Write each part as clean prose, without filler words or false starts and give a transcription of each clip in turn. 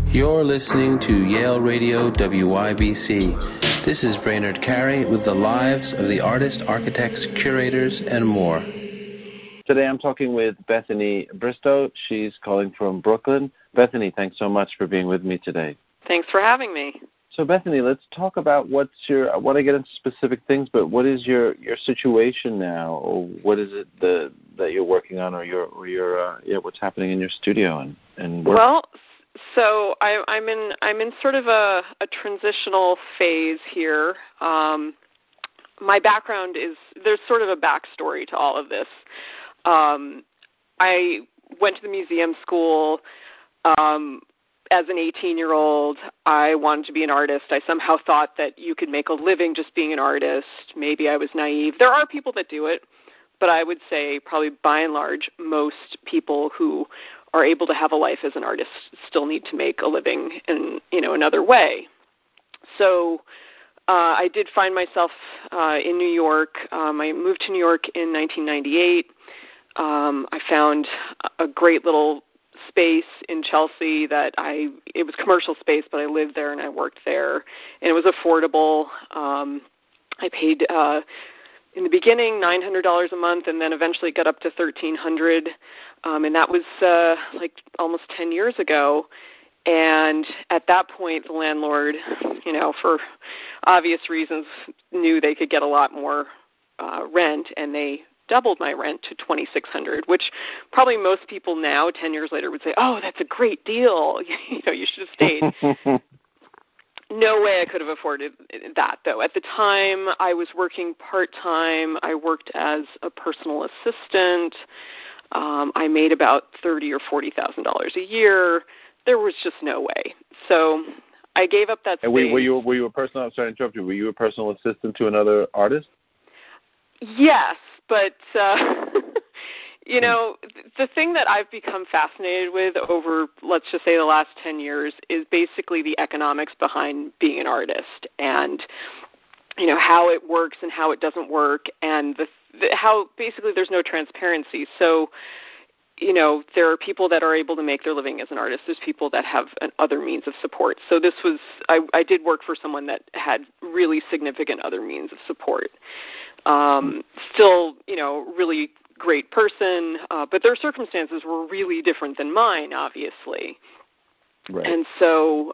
You're listening to Yale Radio WYBC. This is Brainerd Carey with the lives of the artists, architects, curators, and more. Today I'm talking with Bethany Bristow. She's calling from Brooklyn. Bethany, thanks so much for being with me today. Thanks for having me. So Bethany, let's talk about I want to get into specific things, but what is your situation now, or what is it that you're working on, or what's happening in your studio and work? Well, so I'm in sort of a transitional phase here. My background there's sort of a backstory to all of this. I went to the museum school. As an 18-year-old, I wanted to be an artist. I somehow thought that you could make a living just being an artist. Maybe I was naive. There are people that do it, but I would say probably by and large, most people who are able to have a life as an artist still need to make a living in another way. So I did find myself in New York. I moved to New York in 1998. I found a great little space in Chelsea it was commercial space, but I lived there and I worked there, and it was affordable. I paid in the beginning $900 a month, and then eventually got up to $1,300, and that was like almost 10 years ago. And at that point, the landlord, for obvious reasons, knew they could get a lot more rent, and they doubled my rent to $2,600, which probably most people now, 10 years later, would say, "Oh, that's a great deal. You should have stayed." No way I could have afforded that, though. At the time, I was working part-time. I worked as a personal assistant. I made about $30,000 or $40,000 a year. There was just no way. So I gave up that space. And were you a personal? I'm sorry to interrupt you. Were you a personal assistant to another artist? Yes, but the thing that I've become fascinated with over, let's just say, the last 10 years is basically the economics behind being an artist, and how it works and how it doesn't work, and how basically there's no transparency. So there are people that are able to make their living as an artist. There's people that have other means of support. So I did work for someone that had really significant other means of support. Still, really great person, but their circumstances were really different than mine, obviously. Right. And so,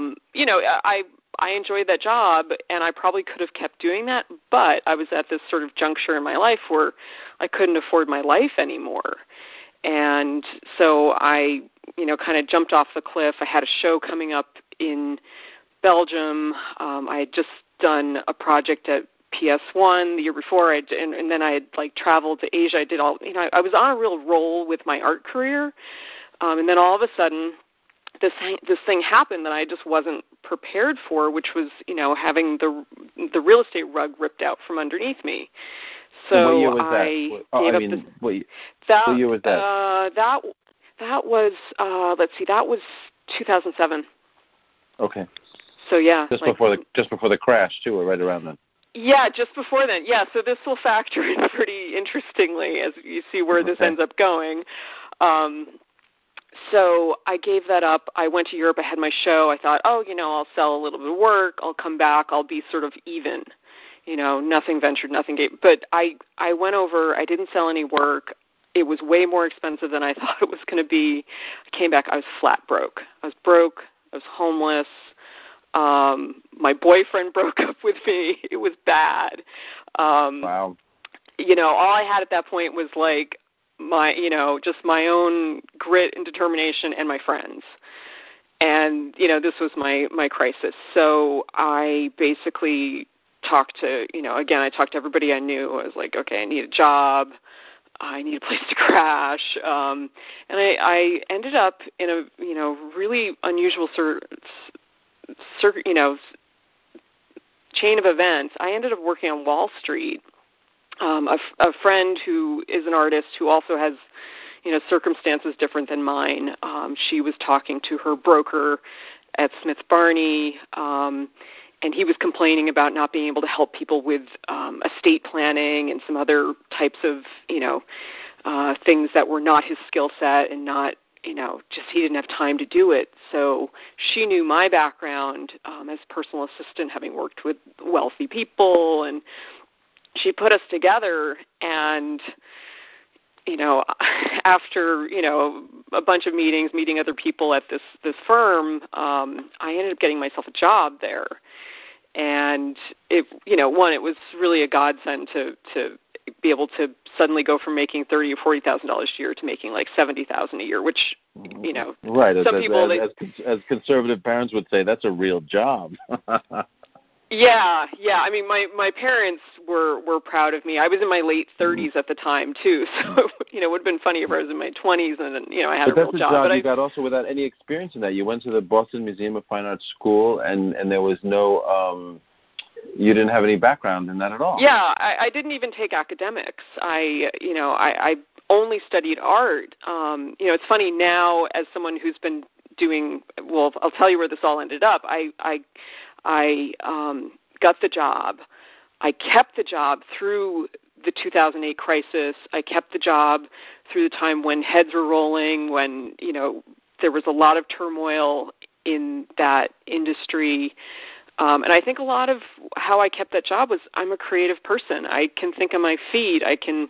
I enjoyed that job, and I probably could have kept doing that, but I was at this sort of juncture in my life where I couldn't afford my life anymore. And so I, kind of jumped off the cliff. I had a show coming up in Belgium. I had just done a project at PS1 the year before, and then I had traveled to Asia. I did all, I was on a real roll with my art career, and then all of a sudden, this thing happened that I just wasn't prepared for, which was, having the real estate rug ripped out from underneath me. So what year was that? What year was that? That was let's see, that was 2007. Okay. So yeah, just before the crash too, or right around then. Yeah, just before then. Yeah, so this will factor in pretty interestingly as you see where this ends up going. So I gave that up. I went to Europe. I had my show. I thought, I'll sell a little bit of work. I'll come back. I'll be sort of even. Nothing ventured, nothing gained. But I went over. I didn't sell any work. It was way more expensive than I thought it was going to be. I came back. I was flat broke. I was homeless. My boyfriend broke up with me. It was bad. Wow. All I had at that point was just my own grit and determination and my friends. And, this was my crisis. So I basically talked to, I talked to everybody I knew. I was like, okay, I need a job. I need a place to crash. And I ended up in a, really unusual chain of events. I ended up working on Wall Street. A friend who is an artist who also has, circumstances different than mine. She was talking to her broker at Smith Barney, and he was complaining about not being able to help people with estate planning and some other types of, things that were not his skill set and not just he didn't have time to do it. So she knew my background as personal assistant, having worked with wealthy people, and she put us together. And after a bunch of meeting other people at this firm, I ended up getting myself a job there. And it was really a godsend to be able to suddenly go from making $30,000 or $40,000 a year to making like $70,000 a year, which right. Some people as conservative parents would say, that's a real job. Yeah. I mean, my parents were proud of me. I was in my late 30s at the time too, so it would have been funny if I was in my 20s and then I had a real job. But that's a job you got also without any experience in that. You went to the Boston Museum of Fine Arts School, and there was no. You didn't have any background in that at all. Yeah, I didn't even take academics. I only studied art. It's funny now, as someone who's been doing. Well, I'll tell you where this all ended up. I got the job. I kept the job through the 2008 crisis. I kept the job through the time when heads were rolling, when there was a lot of turmoil in that industry. And I think a lot of how I kept that job was I'm a creative person. I can think on my feet. I can,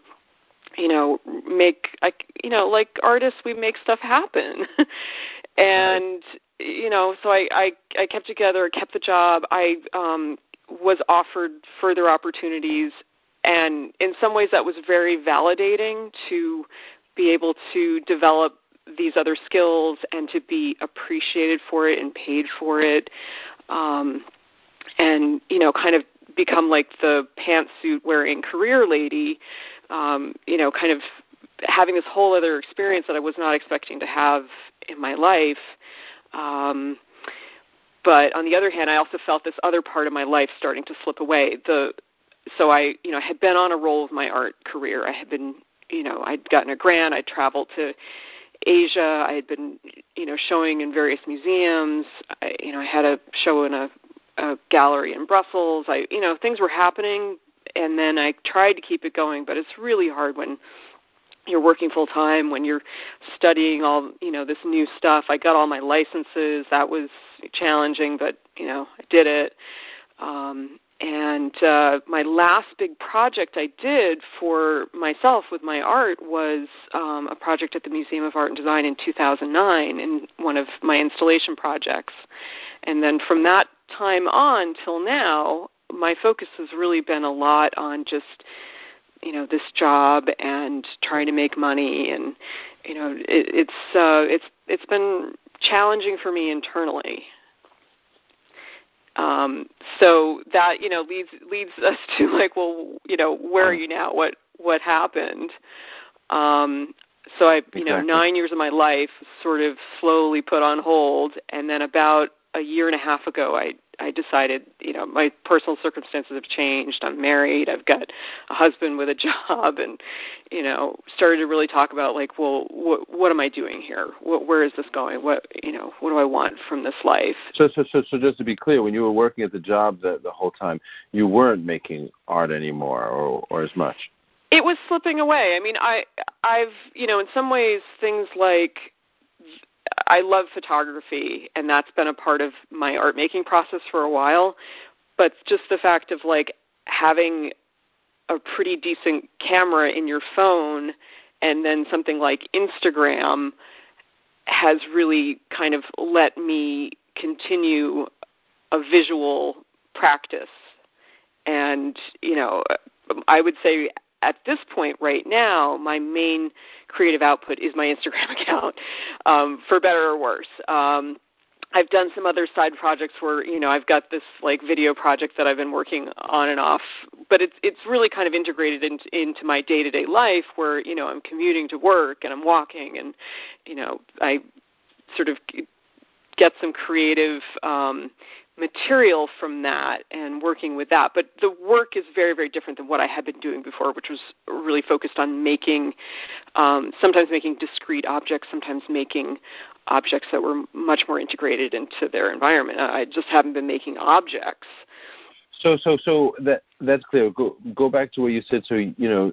like artists, we make stuff happen. And, so I kept together, kept the job. I was offered further opportunities. And in some ways that was very validating to be able to develop these other skills and to be appreciated for it and paid for it. And, kind of become like the pantsuit wearing career lady, kind of having this whole other experience that I was not expecting to have in my life. But on the other hand, I also felt this other part of my life starting to slip away. So I had been on a roll of my art career. I had been, I'd gotten a grant. I traveled to Asia. I had been, showing in various museums. I had a show in a gallery in Brussels. Things were happening, and then I tried to keep it going, but it's really hard when you're working full time, when you're studying all, this new stuff. I got all my licenses. That was challenging, but, I did it. And my last big project I did for myself with my art was a project at the Museum of Art and Design in 2009 in one of my installation projects. And then from that time on till now, my focus has really been a lot on just, this job and trying to make money, and it's been challenging for me internally. So that leads us to like, well, where are you now? What happened? So I, Exactly. 9 years of my life sort of slowly put on hold, and then about a year and a half ago, I decided, my personal circumstances have changed. I'm married. I've got a husband with a job, and, started to really talk about like, well, what am I doing here? Where is this going? What do I want from this life? So just to be clear, when you were working at the job the whole time, you weren't making art anymore or as much? It was slipping away. I mean, I've, in some ways things like, I love photography, and that's been a part of my art making process for a while, but just the fact of like having a pretty decent camera in your phone and then something like Instagram has really kind of let me continue a visual practice. And, I would say at this point right now, my main creative output is my Instagram account, for better or worse. I've done some other side projects where, I've got this like video project that I've been working on and off, but it's really kind of integrated into my day-to-day life where, I'm commuting to work and I'm walking and, I sort of get some creative material from that and working with that. But the work is very, very different than what I had been doing before, which was really focused on making, sometimes making discrete objects, sometimes making objects that were much more integrated into their environment. I just haven't been making objects. So that's clear. Go back to what you said. So,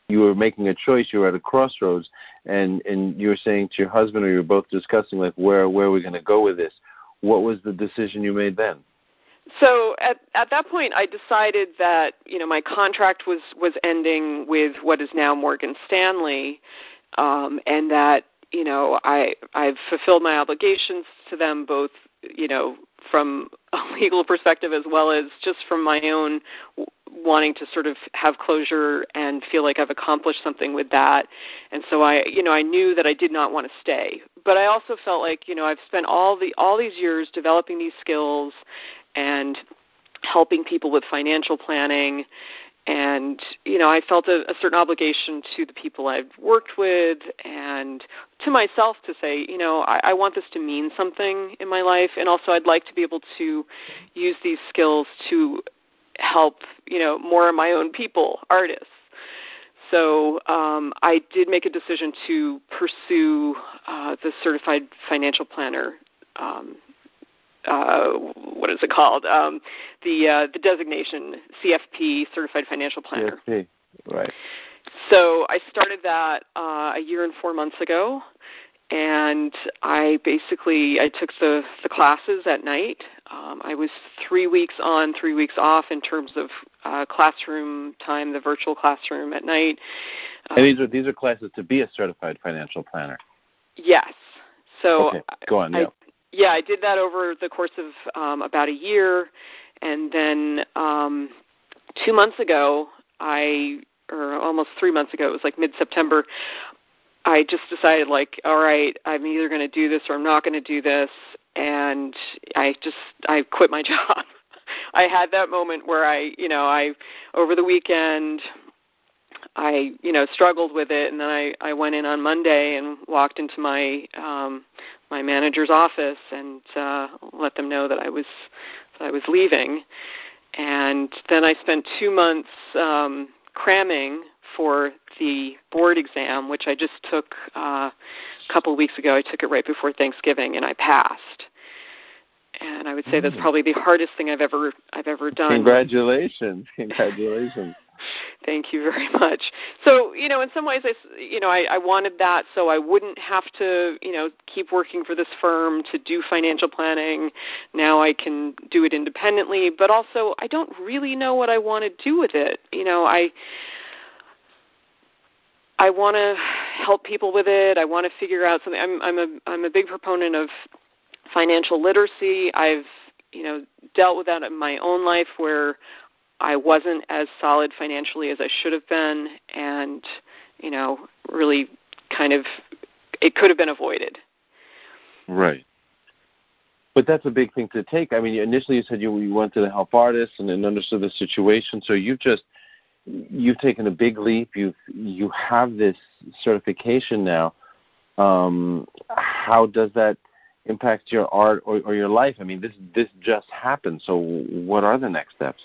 you were making a choice. You were at a crossroads, and you were saying to your husband, or you were both discussing, like, where are we going to go with this? What was the decision you made then? So at that point, I decided that, my contract was ending with what is now Morgan Stanley, and that, I've fulfilled my obligations to them, both, from a legal perspective as well as just from my own wanting to sort of have closure and feel like I've accomplished something with that. And so I knew that I did not want to stay. But I also felt like, I've spent all these years developing these skills and helping people with financial planning. And, I felt a certain obligation to the people I've worked with and to myself to say, I want this to mean something in my life. And also I'd like to be able to use these skills to help, more of my own people, artists. So I did make a decision to pursue the Certified Financial Planner. What is it called? The designation, CFP, Certified Financial Planner. CFP, right. So I started that a year and 4 months ago, and I took the classes at night. I was 3 weeks on, 3 weeks off in terms of classroom time, the virtual classroom at night. And these are classes to be a certified financial planner. Yes. So okay. Go on. Yeah, I did that over the course of about a year, and then 2 months ago, or almost 3 months ago, it was like mid-September, I just decided, like, all right, I'm either going to do this or I'm not going to do this, and I quit my job. I had that moment where I over the weekend, I struggled with it, and then I went in on Monday and walked into my my manager's office and let them know that I was leaving. And then I spent 2 months cramming for the board exam, which I just took a couple of weeks ago. I took it right before Thanksgiving, and I passed. And I would say that's probably the hardest thing I've ever done. Congratulations. Thank you very much. So, in some ways, I wanted that so I wouldn't have to, keep working for this firm to do financial planning. Now I can do it independently, but also I don't really know what I want to do with it. I want to help people with it. I want to figure out something. I'm a big proponent of financial literacy. I've, dealt with that in my own life where I wasn't as solid financially as I should have been, and, really kind of, it could have been avoided. Right. But that's a big thing to take. I mean, initially you said you wanted to help artists and understood the situation, so you've taken a big leap. You have this certification now. How does that impact your art or your life? I mean, this just happened. So what are the next steps?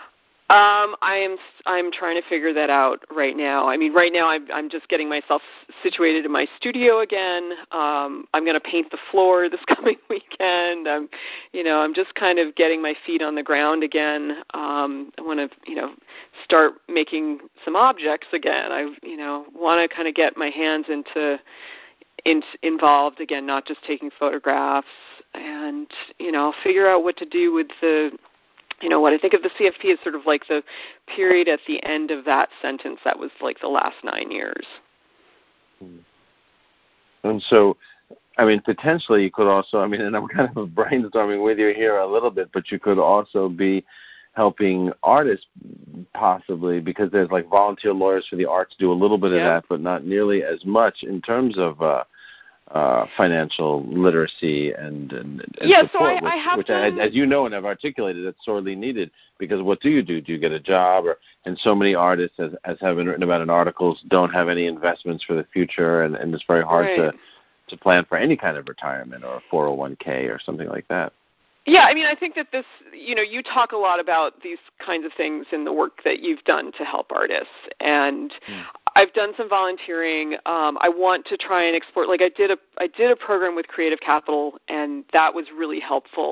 I'm trying to figure that out right now. I mean, right now I'm just getting myself situated in my studio again. I'm going to paint the floor this coming weekend. I'm just kind of getting my feet on the ground again. I want to, start making some objects again. I, want to kind of get my hands involved again, not just taking photographs, and, I'll figure out what to do with what I think of the CFP is sort of like the period at the end of that sentence that was like the last 9 years. And so, I mean, potentially you could also, and I'm kind of brainstorming with you here a little bit, but you could also be helping artists possibly, because there's like volunteer lawyers for the arts do a little bit of that, but not nearly as much in terms of financial literacy and support, so I have which as you know and have articulated, it's sorely needed, because what do? Do you get a job? And so many artists, as have been written about in articles, don't have any investments for the future, and it's very hard to plan for any kind of retirement or a 401k or something like that. Yeah, I think that this, you talk a lot about these kinds of things in the work that you've done to help artists, and I've done some volunteering. I want to try and explore, like I did a program with Creative Capital, and that was really helpful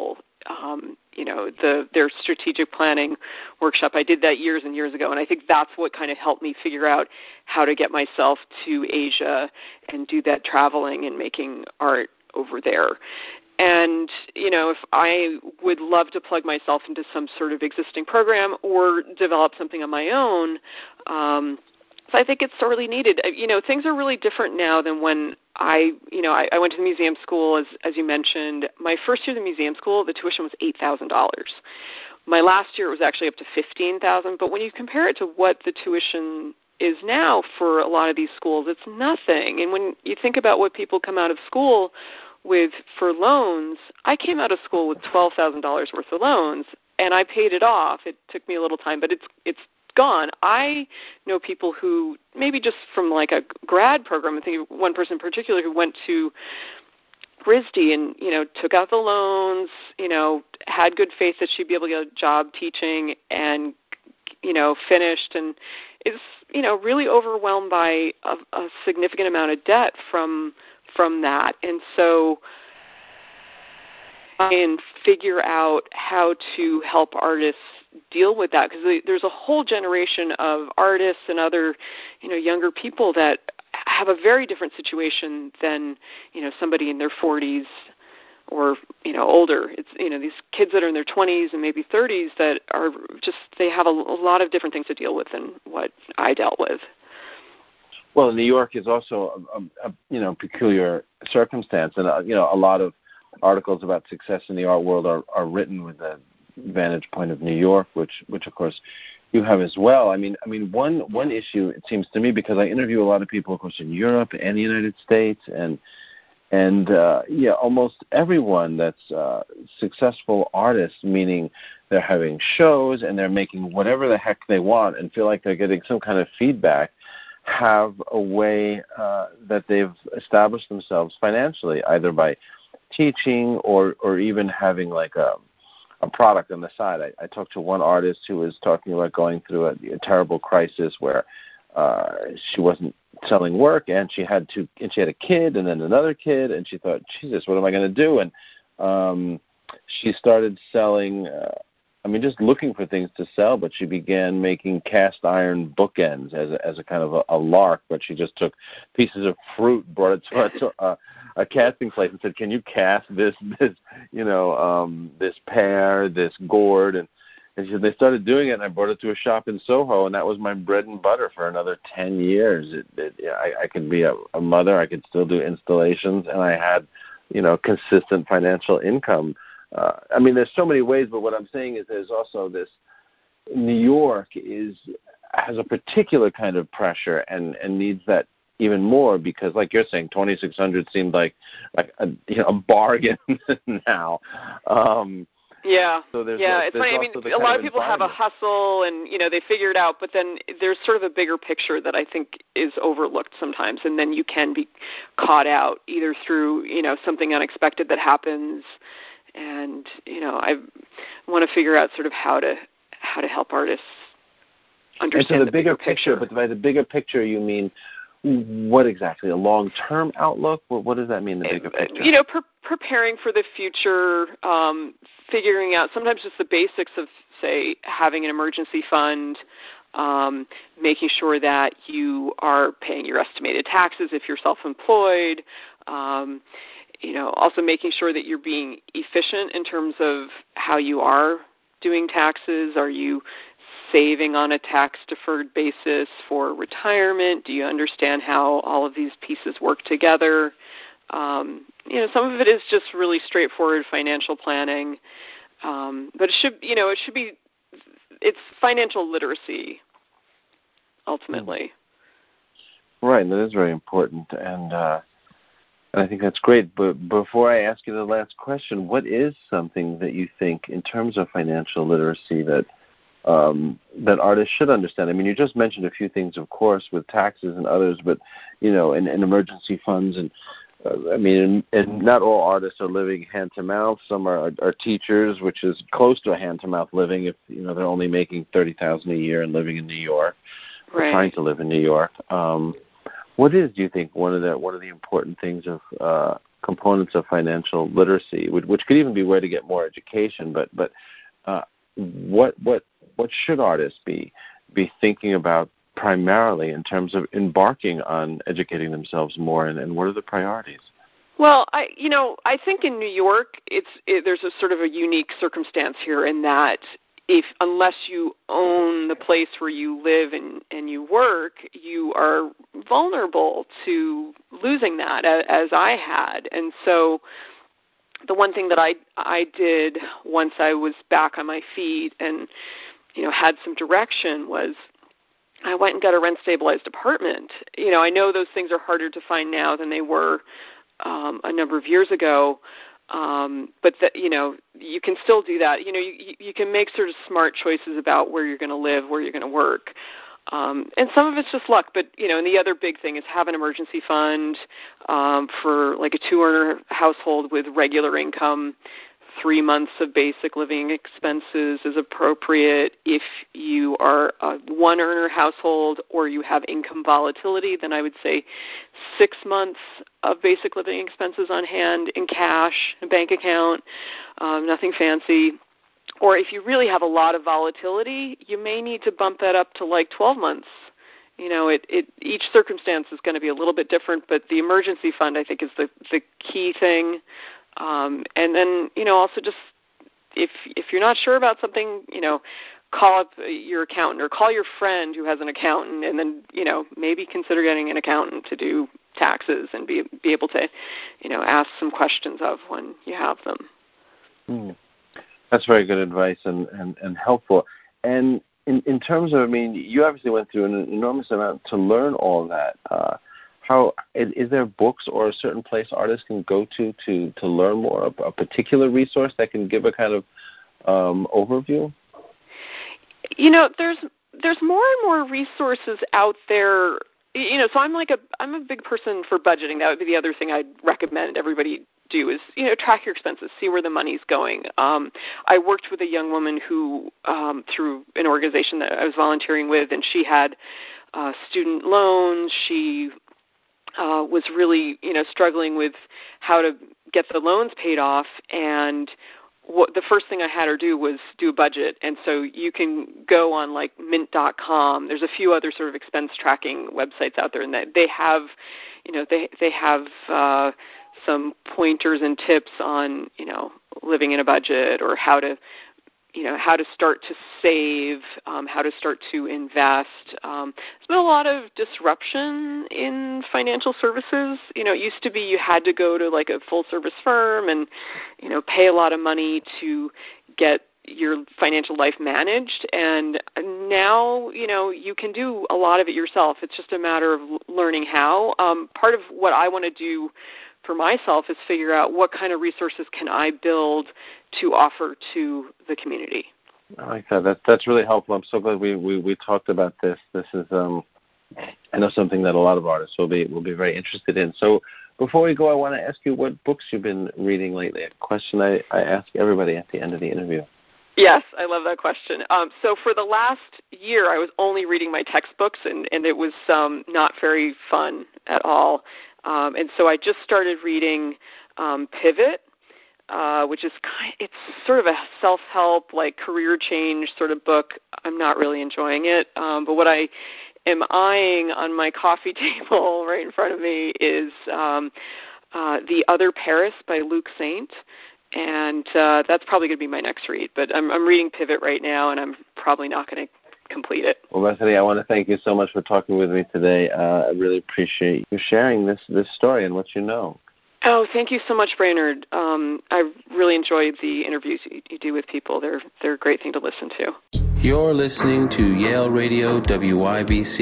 their strategic planning workshop. I did that years and years ago, and I think that's what kind of helped me figure out how to get myself to Asia and do that traveling and making art over there. And, if I would love to plug myself into some sort of existing program or develop something on my own, so I think it's sorely needed. Things are really different now than when I went to the museum school, as you mentioned. My first year in the museum school, the tuition was $8,000. My last year, it was actually up to $15,000. But when you compare it to what the tuition is now for a lot of these schools, it's nothing. And when you think about what people come out of school with for loans, I came out of school with $12,000 worth of loans, and I paid it off. It took me a little time, but it's gone. I know people who maybe just from like a grad program, I think one person in particular who went to RISD and, took out the loans, had good faith that she'd be able to get a job teaching and, finished and is, really overwhelmed by a significant amount of debt from that. And so and figure out how to help artists deal with that, because there's a whole generation of artists and other, younger people that have a very different situation than, somebody in their 40s or, older. It's, these kids that are in their 20s and maybe 30s that are just, they have a lot of different things to deal with than what I dealt with. Well, New York is also a peculiar circumstance, and a lot of articles about success in the art world are written with the vantage point of New York, which of course you have as well. I mean, one issue, it seems to me, because I interview a lot of people, of course, in Europe and the United States, and almost everyone that's successful artists, meaning they're having shows and they're making whatever the heck they want and feel like they're getting some kind of feedback, have a way that they've established themselves financially, either by teaching or even having like a product on the side. I talked to one artist who was talking about going through a terrible crisis where she wasn't selling work, and she had a kid and then another kid, and she thought, Jesus, what am I going to do? And she started selling, just looking for things to sell, but she began making cast iron bookends as a kind of a lark, but she just took pieces of fruit, brought it to a casting place and said, can you cast this pear, this gourd? And she said they started doing it, and I brought it to a shop in Soho, and that was my bread and butter for another 10 years. I could be a mother, I could still do installations, and I had, consistent financial income. There's so many ways, but what I'm saying is there's also this, New York has a particular kind of pressure and needs that even more, because like you're saying, 2,600 seemed like a bargain now. So it's funny. A lot of people have a hustle and, they figure it out, but then there's sort of a bigger picture that I think is overlooked sometimes, and then you can be caught out either through, something unexpected that happens. And, I want to figure out sort of how to help artists understand the bigger picture. But by the bigger picture, you mean what exactly? A long-term outlook? What does that mean, the bigger picture? Preparing for the future, figuring out sometimes just the basics of, say, having an emergency fund, making sure that you are paying your estimated taxes if you're self-employed, also making sure that you're being efficient in terms of how you are doing taxes. Are you saving on a tax-deferred basis for retirement? Do you understand how all of these pieces work together? Some of it is just really straightforward financial planning, but it's financial literacy ultimately. Right, that is very important, and I think that's great. But before I ask you the last question, what is something that you think, in terms of financial literacy, that artists should understand? You just mentioned a few things, of course, with taxes and others, but and emergency funds, and and not all artists are living hand to mouth. Some are teachers, which is close to a hand to mouth living if they're only making $30,000 a year and living in New York, right, or trying to live in New York. What is, do you think, one of the important things of components of financial literacy, which could even be where to get more education. But what should artists be thinking about primarily in terms of embarking on educating themselves more, and what are the priorities? Well, I think in New York, there's a sort of a unique circumstance here in that unless you own the place where you live and you work, you are vulnerable to losing that, as I had. And so the one thing that I did once I was back on my feet and, had some direction was I went and got a rent-stabilized apartment. I know those things are harder to find now than they were a number of years ago. But you can still do that. You can make sort of smart choices about where you're going to live, where you're going to work. And some of it's just luck. But, and the other big thing is have an emergency fund for like a 2-earner household with regular income. 3 months of basic living expenses is appropriate. If you are a 1-earner household or you have income volatility, then I would say 6 months of basic living expenses on hand in cash, a bank account, nothing fancy. Or if you really have a lot of volatility, you may need to bump that up to like 12 months. Each circumstance is going to be a little bit different, but the emergency fund, I think, is the key thing. And then, also just if you're not sure about something, call up your accountant or call your friend who has an accountant, and then, maybe consider getting an accountant to do taxes and be able to, ask some questions of when you have them. That's very good advice and helpful. And in terms of, you obviously went through an enormous amount to learn all that. How is there books or a certain place artists can go to learn more, a particular resource that can give a kind of overview? There's more and more resources out there. So I'm a big person for budgeting. That would be the other thing I'd recommend everybody do is, track your expenses, see where the money's going. I worked with a young woman who, through an organization that I was volunteering with, and she had student loans. She was really, struggling with how to get the loans paid off, and the first thing I had her do was do a budget. And so you can go on like Mint.com. There's a few other sort of expense tracking websites out there, and that they have, they have some pointers and tips on, living in a budget, or how to start to save, how to start to invest. There's been a lot of disruption in financial services. It used to be you had to go to like a full-service firm and, pay a lot of money to get your financial life managed. And now, you can do a lot of it yourself. It's just a matter of learning how. Part of what I want to do for myself is figure out what kind of resources can I build to offer to the community. I like that. That's really helpful. I'm so glad we talked about this. This is I know something that a lot of artists will be very interested in. So before we go, I want to ask you what books you've been reading lately. A question I ask everybody at the end of the interview. Yes, I love that question. So for the last year, I was only reading my textbooks, and it was not very fun at all. And so I just started reading Pivot, which is it's sort of a self-help, like career change sort of book. I'm not really enjoying it. But what I am eyeing on my coffee table right in front of me is The Other Paris by Luc Saint. And that's probably going to be my next read. But I'm reading Pivot right now, and I'm probably not going to complete it. Well, Bethany, I want to thank you so much for talking with me today. I really appreciate you sharing this story and what you know. Oh, thank you so much, Brainerd. I really enjoyed the interviews you do with people. They're a great thing to listen to. You're listening to Yale Radio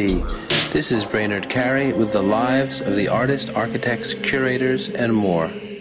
WYBC. This is Brainerd Carey with the lives of the artists, architects, curators, and more.